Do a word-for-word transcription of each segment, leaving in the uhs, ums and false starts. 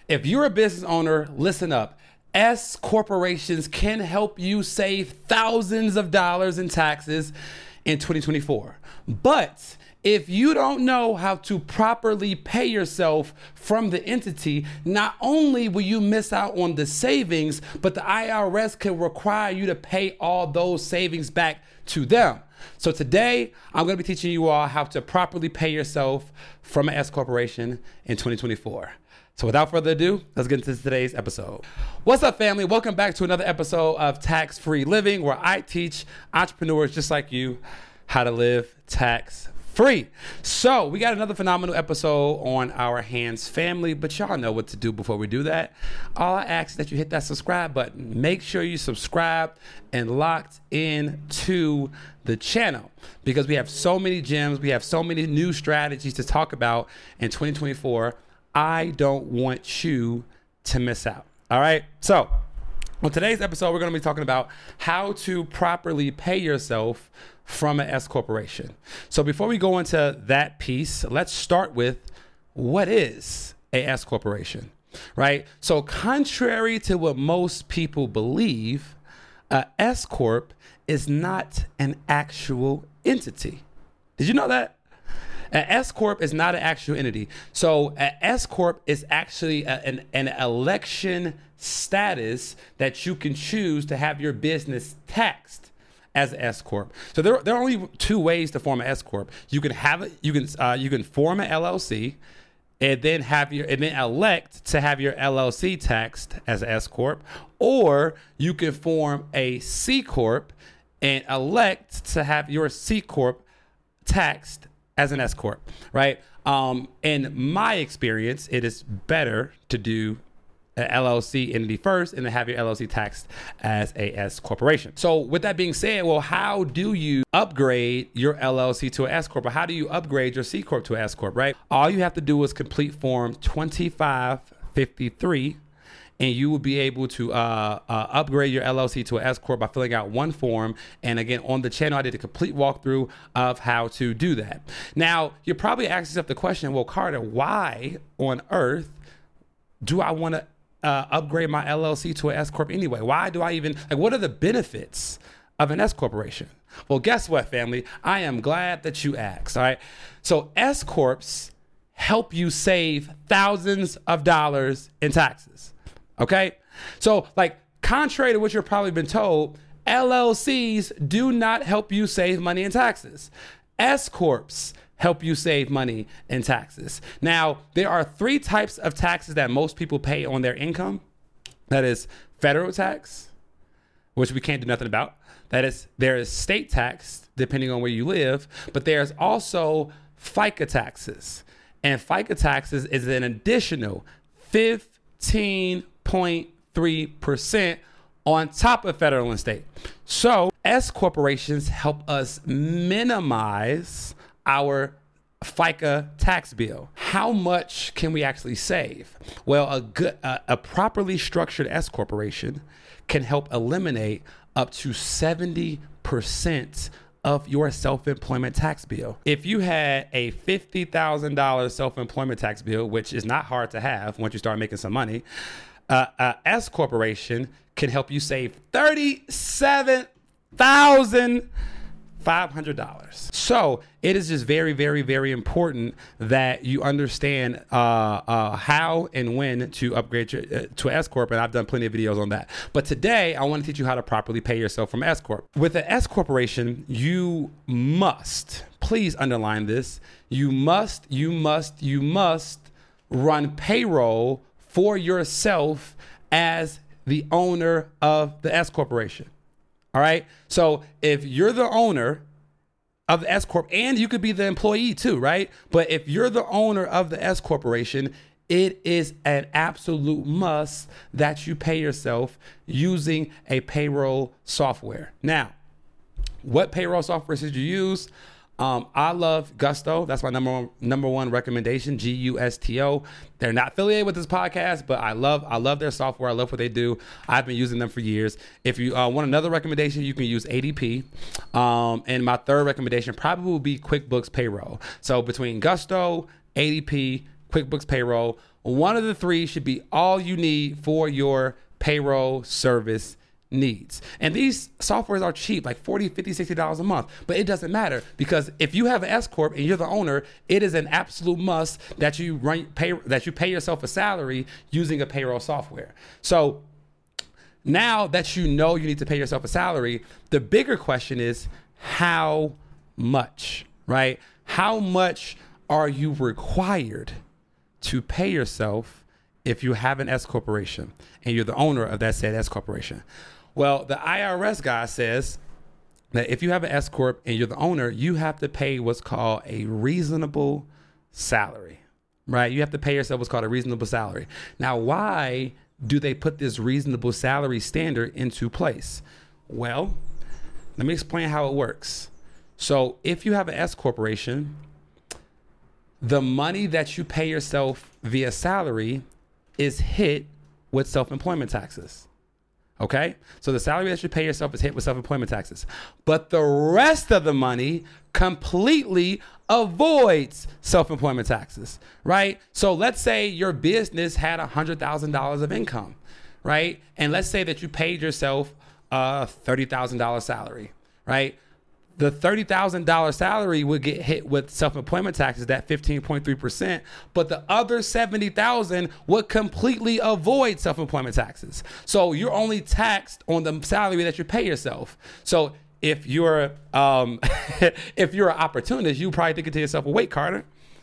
If you're a business owner, listen up. S corporations can help you save thousands of dollars in taxes in twenty twenty-four. But if you don't know how to properly pay yourself from the entity, not only will you miss out on the savings, but the I R S can require you to pay all those savings back to them. So today, I'm going to be teaching you all how to properly pay yourself from an S corporation in twenty twenty-four. So without further ado, let's get into today's episode. What's up, family? Welcome back to another episode of Tax-Free Living, where I teach entrepreneurs just like you how to live tax-free. So we got another phenomenal episode on our hands, family, but y'all know what to do before we do that. All I ask is that you hit that subscribe button. Make sure you subscribe and locked in to the channel, because we have so many gems. We have so many new strategies to talk about in twenty twenty-four. I don't want you to miss out. All right. So on today's episode, we're going to be talking about how to properly pay yourself from an S corporation. So before we go into that piece, let's start with what is a S corporation, right? So contrary to what most people believe, a S corp is not an actual entity. Did you know that? An S corp is not an actual entity. So an S corp is actually a, an, an election status that you can choose to have your business taxed as an S corp. So there, there are only two ways to form an S corp. You can have it. You can uh, you can form an L L C, and then have your and then elect to have your L L C taxed as an S corp, or you can form a C corp and elect to have your C corp taxed as an S corp, right? Um, in my experience, it is better to do an L L C entity first and then have your L L C taxed as a S corporation. So with that being said, well, how do you upgrade your L L C to an S corp? Or how do you upgrade your C corp to an S corp, right? All you have to do is complete form twenty-five fifty-three, and you will be able to uh, uh, upgrade your L L C to an S corp by filling out one form. And again, on the channel, I did a complete walkthrough of how to do that. Now, you're probably asking yourself the question, well, Carter, why on earth do I want to uh, upgrade my L L C to an S corp anyway? Why do I even, like, what are the benefits of an S corporation? Well, guess what, family? I am glad that you asked, all right? So S corps help you save thousands of dollars in taxes. Okay, so like contrary to what you've probably been told, L L Cs do not help you save money in taxes. S corps help you save money in taxes. Now, there are three types of taxes that most people pay on their income. That is federal tax, which we can't do nothing about. That is, there is state tax, depending on where you live, but there's also FICA taxes. And FICA taxes is an additional fifteen point three percent on top of federal and state. So S corporations help us minimize our FICA tax bill. How much can we actually save? Well, a good, uh, a properly structured S corporation can help eliminate up to seventy percent of your self-employment tax bill. If you had a fifty thousand dollars self-employment tax bill, which is not hard to have once you start making some money, Uh, uh, S corporation can help you save thirty-seven thousand five hundred dollars. So it is just very, very, very important that you understand uh, uh, how and when to upgrade your, uh, to an S corp, and I've done plenty of videos on that. But today, I want to teach you how to properly pay yourself from S corp. With an S corporation, you must, please underline this, you must, you must, you must run payroll for yourself as the owner of the S corporation. All right. So if you're the owner of the S corp, and you could be the employee too, right? But if you're the owner of the S corporation, it is an absolute must that you pay yourself using a payroll software. Now, what payroll software should you use? Um, I love Gusto. That's my number one, number one recommendation, G U S T O. They're not affiliated with this podcast, but I love I love their software. I love what they do. I've been using them for years. If you uh, want another recommendation, you can use A D P. Um, and my third recommendation probably will be QuickBooks Payroll. So between Gusto, A D P, QuickBooks Payroll, one of the three should be all you need for your payroll service needs. And these softwares are cheap, like forty, fifty, sixty dollars a month, but it doesn't matter, because if you have an S corp and you're the owner, it is an absolute must that you run pay that you pay yourself a salary using a payroll software. So now that you know you need to pay yourself a salary, the bigger question is how much, right? How much are you required to pay yourself if you have an S corporation and you're the owner of that said S corporation? Well, the I R S guy says that if you have an S corp and you're the owner, you have to pay what's called a reasonable salary, right? You have to pay yourself what's called a reasonable salary. Now, why do they put this reasonable salary standard into place? Well, let me explain how it works. So if you have an S corporation, the money that you pay yourself via salary is hit with self-employment taxes. Okay? So the salary that you pay yourself is hit with self-employment taxes. But the rest of the money completely avoids self-employment taxes, right? So let's say your business had one hundred thousand dollars of income, right? And let's say that you paid yourself a thirty thousand dollars salary, right? The thirty thousand dollars salary would get hit with self-employment taxes, that fifteen point three percent, but the other seventy thousand dollars would completely avoid self-employment taxes. So you're only taxed on the salary that you pay yourself. So if you're um, if you're an opportunist, you probably thinking to yourself, well, wait, Carter,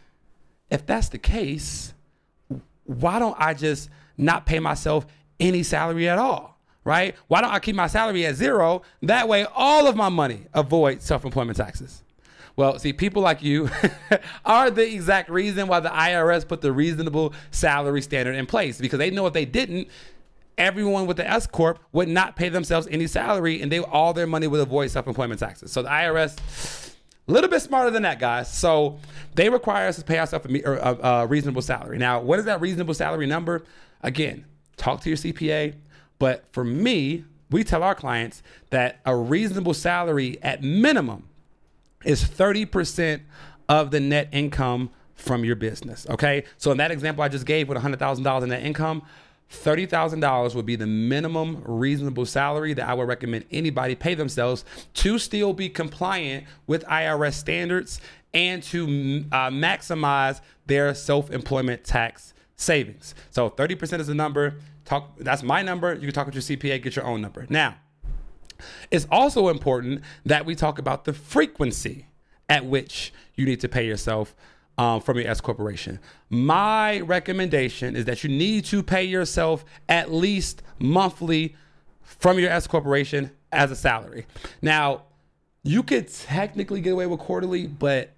if that's the case, why don't I just not pay myself any salary at all? Right? Why don't I keep my salary at zero? That way, all of my money avoids self-employment taxes. Well, see, people like you are the exact reason why the I R S put the reasonable salary standard in place, because they know if they didn't, everyone with the S corp would not pay themselves any salary, and they all their money would avoid self-employment taxes. So the I R S, a little bit smarter than that, guys. So they require us to pay ourselves a, a, a reasonable salary. Now, what is that reasonable salary number? Again, talk to your C P A. But for me, we tell our clients that a reasonable salary at minimum is thirty percent of the net income from your business, okay? So in that example I just gave with one hundred thousand dollars in net income, thirty thousand dollars would be the minimum reasonable salary that I would recommend anybody pay themselves to still be compliant with I R S standards and to uh, maximize their self-employment tax savings. So thirty percent is the number. Talk, that's my number. You can talk with your C P A, get your own number. Now, it's also important that we talk about the frequency at which you need to pay yourself um, from your S corporation. My recommendation is that you need to pay yourself at least monthly from your S corporation as a salary. Now, you could technically get away with quarterly, but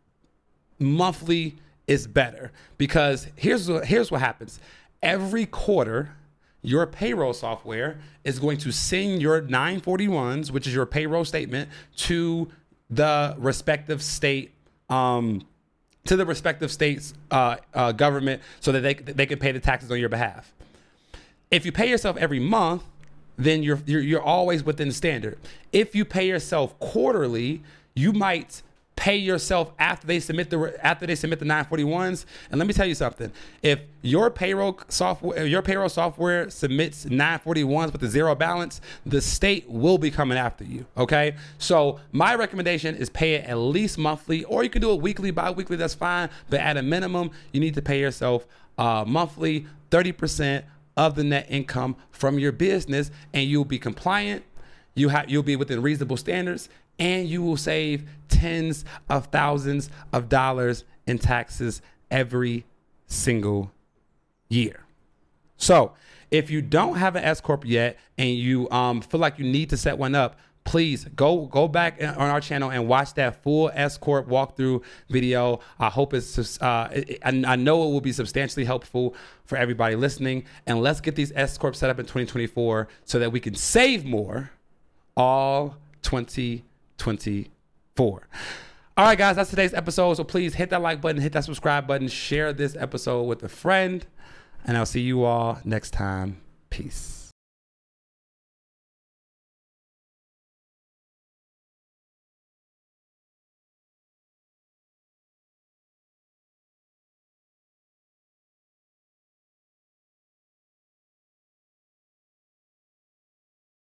monthly is better, because here's what, here's what happens. Every quarter, your payroll software is going to send your nine forty-ones, which is your payroll statement, to the respective state, um, to the respective state's uh, uh, government, so that they they can pay the taxes on your behalf. If you pay yourself every month, then you're you're, you're always within standard. If you pay yourself quarterly, you might pay yourself after they submit the after they submit the nine forty-ones. And let me tell you something: if your payroll software your payroll software submits nine forty-ones with a zero balance, the state will be coming after you. Okay, so my recommendation is pay it at least monthly, or you can do it weekly, bi-weekly. That's fine, but at a minimum, you need to pay yourself uh, monthly, thirty percent of the net income from your business, and you'll be compliant. You have you'll be within reasonable standards, and you will save tens of thousands of dollars in taxes every single year. So if you don't have an S corp yet and you um, feel like you need to set one up, please go go back on our channel and watch that full S corp walkthrough video. I hope it's uh, it, I know it will be substantially helpful for everybody listening. And let's get these S corp set up in twenty twenty-four so that we can save more all twenty twenty-four. All right, guys, that's today's episode. So please hit that like button, hit that subscribe button, share this episode with a friend, and I'll see you all next time. Peace.